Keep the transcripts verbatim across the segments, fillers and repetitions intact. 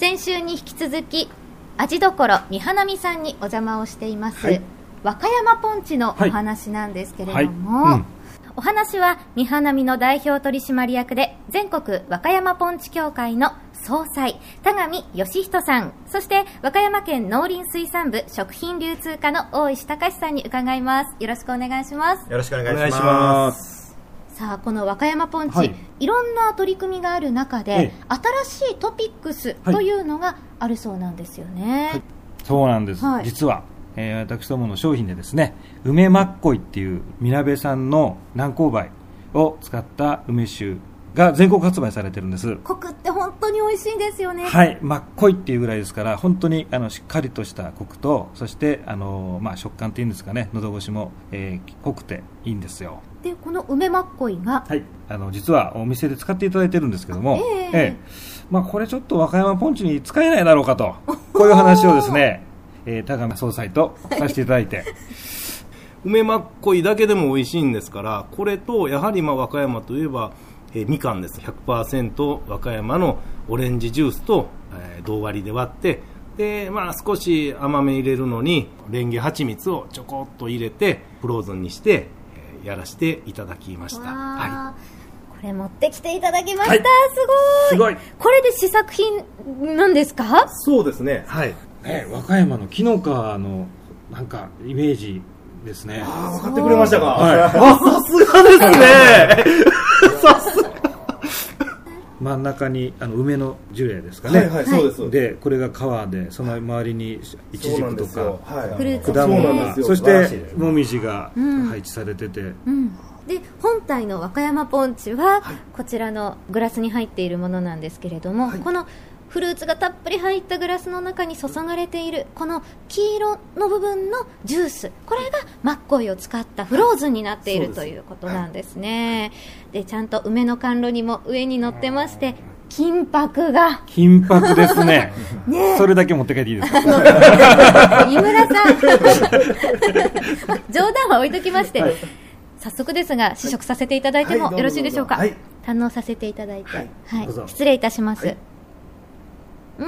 先週に引き続き味どころみはなみさんにお邪魔をしています、はい、和歌山ポンチのお話なんですけれども、はいはい、うん、お話はみはなみの代表取締役で全国和歌山ポンチ協会の総裁田上義人さん、そして和歌山県農林水産部食品流通課の大石隆さんに伺います。よろしくお願いします。 よろしくお願いします。 さあ、この和歌山ポンチ、はい、いろんな取り組みがある中で、ええ、新しいトピックスというのがあるそうなんですよね。 はい、そうなんです、はい、実は、えー、私どもの商品でですね、梅まっこいっていうみなべ産の南高梅を使った梅酒が全国発売されてるんです。 コクって本当に美味しいんですよね。 はい、まっこいっていうぐらいですから、本当にあのしっかりとしたコクと、そしてあの、まあ、食感っていうんですかね、喉越しも、えー、濃くていいんですよ。 でこの梅まっこいが、 はい、あの実はお店で使っていただいてるんですけども、えーえーまあ、これちょっと和歌山ポンチに使えないだろうかとこういう話をですね、えー、高見総裁とさせていただいて梅まっこいだけでも美味しいんですから、これとやはりまあ和歌山といえば、えー、みかんです。 ひゃくパーセント 和歌山のオレンジジュースと、えー、同割りで割って、で、まあ、少し甘め入れるのにレンゲ蜂蜜をちょこっと入れてフローズンにしてやらせていただきました。はい、これ持ってきていただきました。はい、すごい。すごい。これで試作品なんですか？ そうですね。はい。 ね、和歌山の紀の川のなんかイメージですね。 ああ、分かってくれましたか。はい、 あ、 さすがですね。さすが。 真ん中にあの梅のジュレですかね。 はいはい、そうです。 で、これが皮で、その周りにイチジクとか、 はい、フルーツ、 果物が、そしてもみじが配置されてて、うんうん、で本体の和歌山ポンチは、はい、こちらのグラスに入っているものなんですけれども、はい、このフルーツがたっぷり入ったグラスの中に注がれているこの黄色の部分のジュース、これがマッコイを使ったフローズンになっている、はい、ということなんですね。でちゃんと梅の甘露にも上に乗ってまして、金箔が金箔ですね。ね、それだけ持って帰っていいですか？ 井村さん冗談は置いときまして、はい、早速ですが試食させていただいてもよろしいでしょうか？はい、堪能させていただいて、はいはい、失礼いたします。はい、うん、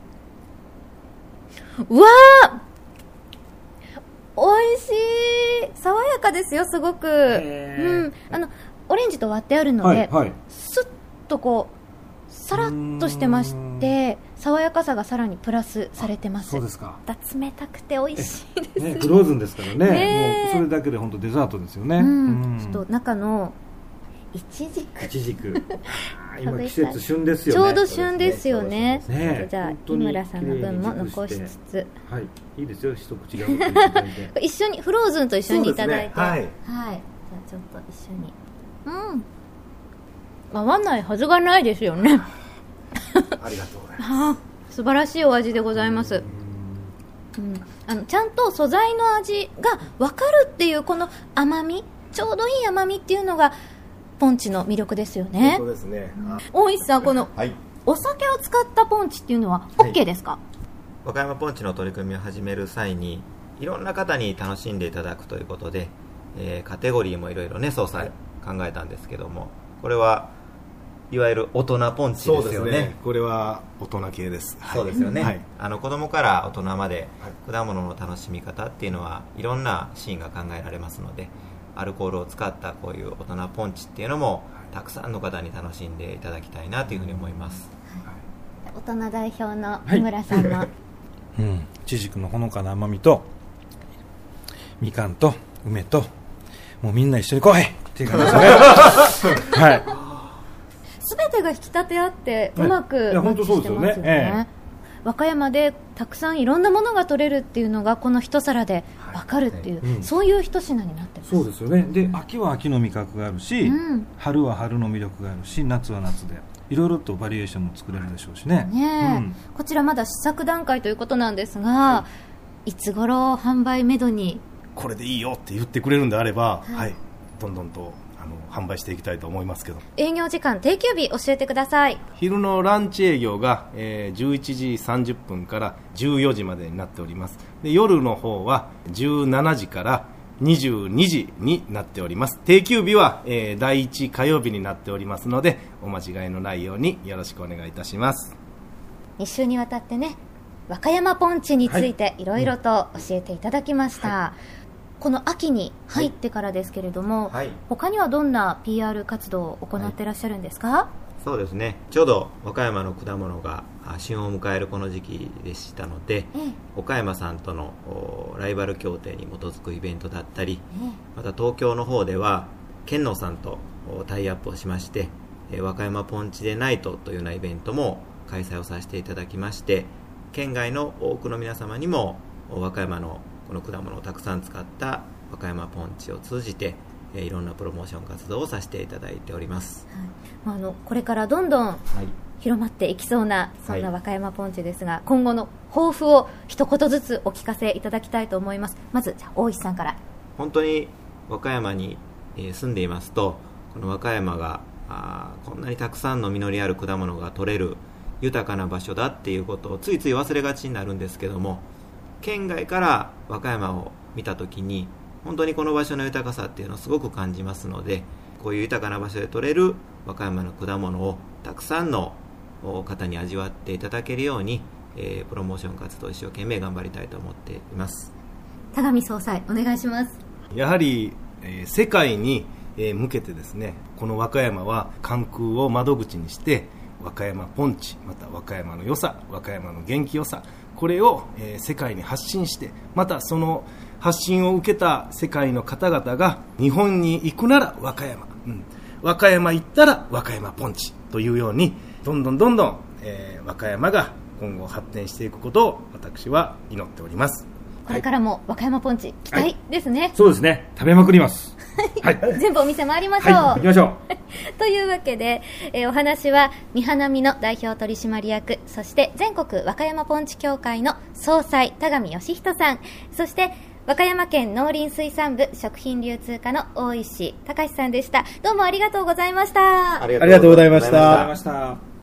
うわー、美味しい。爽やかですよ、すごく。うん、あのオレンジと割ってあるので、はいはい、スッとこうさらっとしてまして、爽やかさがさらにプラスされてます。 そうですか。 冷たくて美味しいです、 ね、フローズンですから ね, ねもうそれだけで本当デザートですよね。うんうん、ちょっと中のイチジクイチジク今季節旬ですよね。 ちょうど旬ですよね。ね、じゃあ井村さんの分も残しつつ、 はい、いいですよ、一口がいただいて一緒にフローズンと一緒にいただいて、ね、はい、はい、じゃあちょっと一緒に、うん、合わないはずがないですよね。 ありがとうございます。 素晴らしいお味でございます。うん、あのちゃんと素材の味が分かるっていうこの甘み、ちょうどいい甘みっていうのがポンチの魅力ですよね。 そうですね。 大石さん、この、はい、お酒を使ったポンチっていうのは OK ですか？はい、 和歌山ポンチの取り組みを始める際にいろんな方に楽しんでいただくということで、えー、カテゴリーもいろいろね、総裁考えたんですけども、これはいわゆる大人ポンチですよね。そうですね、 これは大人系です。 そうですよね。はい、あの子供から大人まで果物の楽しみ方っていうのはいろんなシーンが考えられますので、アルコールを使ったこういう大人ポンチっていうのもたくさんの方に楽しんでいただきたいなというふうに思います。 はい、大人代表の井村さんも、はい、 うん、イチジクのほのかな甘みとみかんと梅と、もうみんな一緒に来いっていう感じですね。はい、 全てが引き立て合ってうまくマッチしてますよね。和歌山でたくさんいろんなものが取れるっていうのがこの一皿で分かるっていう、はいはい、うん、そういう一品になってます。 そうですよね。で、秋は秋の味覚があるし、うん、春は春の魅力があるし、夏は夏でいろいろとバリエーションも作れるでしょうしね。 ね、うん、こちらまだ試作段階ということなんですが、はい、いつ頃販売めどにこれでいいよって言ってくれるんであれば、はい、はい、どんどんと販売していきたいと思いますけど。 営業時間、定休日教えてください。 昼のランチ営業が、えー、じゅういちじさんじゅっぷんからじゅうよじまでになっております。で、夜の方はじゅうしちじからにじゅうにじになっております。定休日は、えー、だいいち火曜日になっておりますので、お間違いのないようによろしくお願いいたします。 に週にわたってね、和歌山ポンチについていろいろと教えていただきました、はい、この秋に入ってからですけれども、はい、他にはどんな ピーアール 活動を行ってらっしゃるんですか？はい、 そうですね、ちょうど和歌山の果物が旬を迎えるこの時期でしたので、ええ、岡山さんとのライバル協定に基づくイベントだったり、ええ、また東京の方では県農さんとタイアップをしまして、和歌山ポンチデナイトというようなイベントも開催をさせていただきまして、県外の多くの皆様にも和歌山のこの果物をたくさん使った和歌山ポンチを通じていろんなプロモーション活動をさせていただいております、 はい、あのこれからどんどん広まっていきそうな、そんな和歌山ポンチですが、はい、今後の抱負を一言ずつお聞かせいただきたいと思います。まずじゃあ大石さんから。 本当に和歌山に住んでいますと、この和歌山があこんなにたくさんの実りある果物が取れる豊かな場所だっていうことをついつい忘れがちになるんですけども、県外から和歌山を見たときに本当にこの場所の豊かさっていうのをすごく感じますので、こういう豊かな場所で取れる和歌山の果物をたくさんの方に味わっていただけるように、えー、プロモーション活動を一生懸命頑張りたいと思っています。 田上総裁お願いします。 やはり、えー、世界に向けてですね、この和歌山は関空を窓口にして和歌山ポンチ、また和歌山の良さ、和歌山の元気良さ、これを、えー、世界に発信して、またその発信を受けた世界の方々が日本に行くなら和歌山、うん、和歌山行ったら和歌山ポンチというように、どんどんどんどん、えー、和歌山が今後発展していくことを私は祈っております。 これからも和歌山ポンチ期待ですね、はい、 そうですね、食べまくります、 はい、全部お店回りましょう、 はい、行きましょうというわけで、えー、お話は三花見の代表取締役、そして全国和歌山ポンチ協会の総裁田上義人さん、そして和歌山県農林水産部食品流通課の大石隆さんでした。どうもありがとうございました。 ありがとうございました。